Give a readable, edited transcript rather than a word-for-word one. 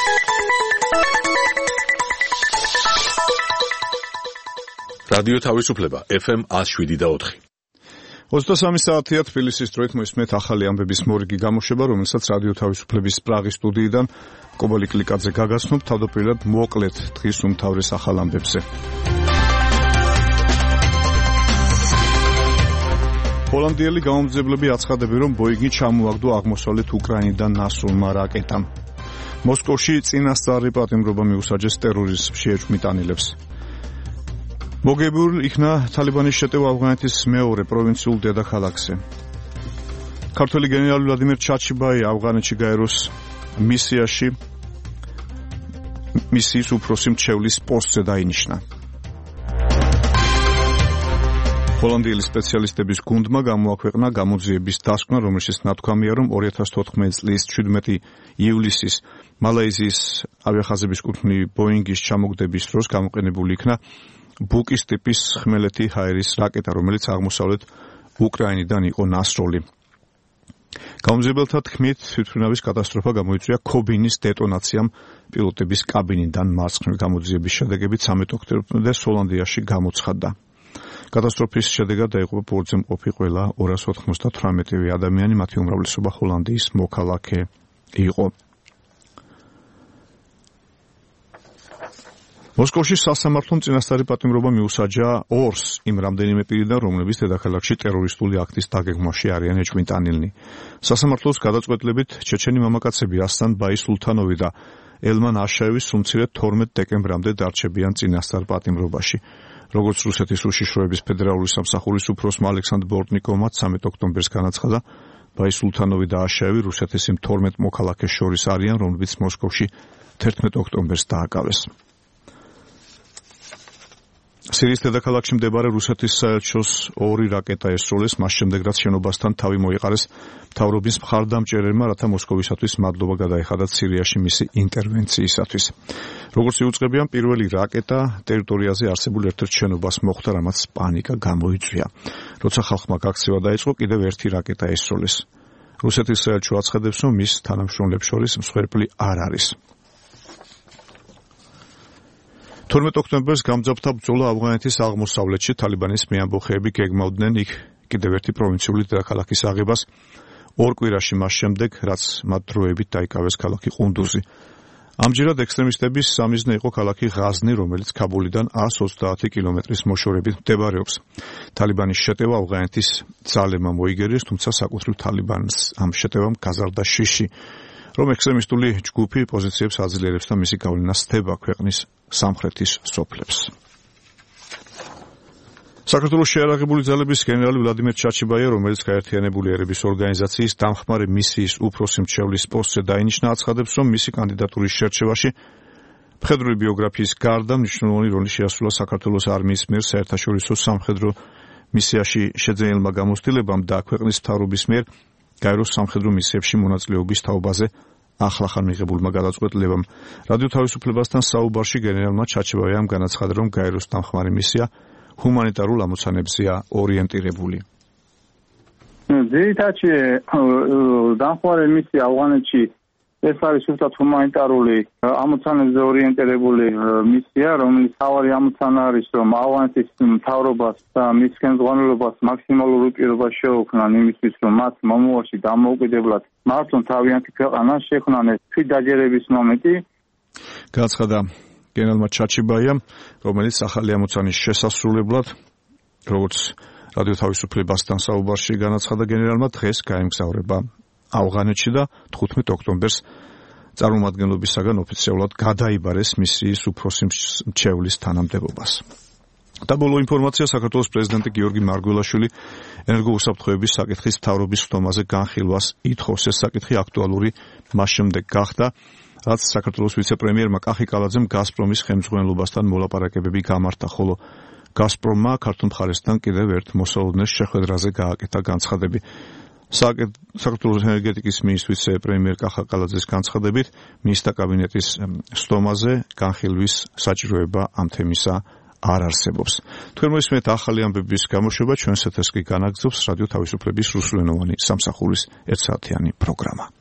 რადიო თავისუფლება FM 107.4. 23 საათია თბილისის დროით მოისმენთ ახალი ამბების მორიგი გამოშვება, რომელსაც რადიო თავისუფლების პრაღის სტუდიიდან კობალი კლიკაძე გაგაცნობ თავდაპირველად მოკლედ დღის უმთავრეს ახალ ამბებზე. ჰოლანდიელი გამომძებლები აცხადებენ, რომ ბოინგი ჩამოაგდო აღმოსავლეთ უკრაინიდან ნასრულმა რაკეტამ. მოსკოვში წინასწარი პატიმრობა მიუსაჯეს ტერორიზმს შეეჭვმიტანილებს. მოგებულ იქნა თალიბანის შეტევა ავღანეთის მეორე პროვინციულ დედაქალაქზე. ქართველი გენერალი ვლადიმერ ჩაჩიბაი ავღანეთში გაეროს მისიაში მისიის უფროსი მრჩევლის პოსტზე დაინიშნა. ჰოლანდიელი სპეციალისტების გუნდმა გამოაქვეყნა გამოძიების დასკვნა, რომელშიც ნათქვამია, რომ 2014 წლის 17 ივლისის მალაიზიის ავიახაზების კუთვნილი ბოინგის ჩამოგდების დროს გამოყენებული იქნა ბუკის ტიპის ხმელეთი ჰაერის რაკეტა, რომელიც აღმოსავლეთ უკრაინიდან იყო ნასროლი. გამომძიებელთა თქმით, თვითმფრინავის კატასტროფა გამოიწვია ქობინის დეტონაციამ პილოტების კაბინიდან მარცხნივ. გამოძიების შედეგებით 13 ოქტომბერს ჰოლანდიაში გამოცხადდა. კატასტროფის შედეგად დაიღუპა ბორცვზე მყოფი ყველა 298 ადამიანი, მათი უმრავლესობა ჰოლანდიის მოქალაქე იყო. მოსკოვში სასამართლომ წინასწარი პატიმრობა მიუსაჯა ორს იმ რამდენიმე პირიდან, რომლებიც დედაქალაქში ტერორისტული აქტის დაგეგმვაში არიან ეჭვმიტანილნი. სასამართლოს გადაწყვეტილებით ჩეჩენი მამაკაცები ასლან ბაისულთანოვი და ელმან აშაევის სულ მცირე 12 დეკემბრამდე დარჩებიან წინასწარ პატიმრობაში. როგორც რუსეთის უშიშროების ფედერალური სამსახურის უფროსმა ალექსანდრ ბორტნიკოვმა 13 ოქტომბერს განაცხადა, ბაისულთანოვი და აშაევი რუსეთის იმ 12 მოქალაქეს შორის არიან, რომლებიც მოსკოვში 11 ოქტომბერს დააკავეს. სირიის დედაქალაქში მდებარე რუსეთის საელჩოს ორი რაკეტა ესროლეს, მას შემდეგ რაც შენობასთან თავი მოიყარეს მთავრობის მხარდამჭერებმა, რათა მოსკოვისათვის მადლობა გადაეხადათ სირიაში მისი ინტერვენციისათვის. როგორც იუწყებიან, პირველი რაკეტა ტერიტორიაზე არსებულ ერთ-ერთ შენობას მოხვდა, რამაც პანიკა გამოიწვია. როცა ხალხმა გაქცევა დაიწყო, კიდევ ერთი რაკეტა ესროლეს. რუსეთის საელჩო აცხადებს, რომ მის თანამშრომლებს შორის მსხვერპლი არ არის. 12 ოქტომბერს გამძაფრდა ბრძოლა ავღანეთის აღმოსავლეთში. თალიბანის მეამბოხეები გეგმავდნენ იქ კიდევ ერთი პროვინციული დედაქალაქის აღებას ორ კვირაში მას შემდეგ, რაც მათ დროებით დაიკავეს ქალაქი ყუნდუზი. ამჯერად ექსტრემისტების სამიზნე იყო ქალაქი ღაზნი, რომელიც ქაბულიდან 130 კილომეტრის მოშორებით მდებარეობს. თალიბანის შეტევა ავღანეთის ძალებმა მოიგერიეს, თუმცა საკუთრივ თალიბანს ამ შეტევამ გაზარდა შიში, რომ ექსტრემისტული ჯგუფი პოზიციებს აძლიერებს და მისი გავლენა სთება ქვეყნის სამხრეთის სოფლებს. საქართველოს შეიარაღებული ძალების გენერალი ვლადიმერ ჩაჩიბაია, რომელიც გაერთიანებული ერების ორგანიზაციის დამხმარე მისიის უფროსი მრჩევლის პოსტზე დაინიშნა, აცხადებს, რომ მისი კანდიდატურის შერჩევაში მხედრული ბიოგრაფიის გარდა მნიშვნელოვანი როლი შეასრულა საქართველოს არმიის მიერ საერთაშორისო სამხედრო მისიაში შეძენილმა გამოცდილებამ და ქვეყნის მთავრობის მიერ გაეროს სამხედრო მისიებში მონაწილეობის თაობაზე ახლახან მიღებულმა გადაწყვეტილებამ. რადიო თავისუფლებასთან საუბარში გენერალმა ჩაჩიბაიამ განაცხადა, რომ გაეროს დამხმარე მისია ჰუმანიტარულ ამოცანებზეა ორიენტირებული. ძირითადში დამხმარე მისია ავღანეთში ეს არის უბრალოდ ჰუმანიტარული ამოცანებზე ორიენტირებული მისია, რომელიც თავარი ამოცანა არის, რომ ავღანეთის მთავრობას და მის ხელმძღვანელობას მაქსიმალური პირობა შეუქმნან იმისთვის, რომ მათ მომავალში დამოუკიდებლად მართონ თავიანთი ქვეყანა შექმნან თვითდაჯერების მომენტი. განაცხადა გენერალმა ჩაჩიბაიამ, რომელიც ახალი ამოცანის შესასრულებლად, როგორც რადიო თავისუფლებასთან საუბარში განაცხადა გენერალმა, დღეს გაემგზავრება ავღანეთში და 15 ოქტომბერს წარმომადგენლობისაგან ოფიციალურად გადაიბარეს მისიის უფროსი მრჩევლის თანამდებობას. და ბოლო ინფორმაცია, საქართველოს პრეზიდენტი გიორგი მარგველაშვილი ენერგოუსაფრთხოების საკითხის მთავრობის ხდომაზე განხილვას ითხოვს. ეს საკითხი აქტუალური მას შემდეგ გახდა, რაც საქართველოს ვიცე-პრემიერმა კახი კალაძემ გაზპრომის ხელმძღვანელობასთან მოლაპარაკებები გამართა, ხოლო გაზპრომმა ქართულ მხარესთან კიდევ ერთ მოსალოდნეს შეხვედრაზე გააკეთა განცხადები. საქართველოს ენერგეტიკის მინისტრის პრემიერ კახა კალაძის განცხადებით, მინისტრთა კაბინეტის სტომაზე განხილვის საჭიროება ამ თემისა არ არსებობს. თქვენ მოისმენთ ახალი ამბების გამოშვება, ჩვენს ეთერს კი განაგრძობს რადიო თავისუფლების რუსულენოვანი სამსახურის ერთსაათიანი პროგრამა.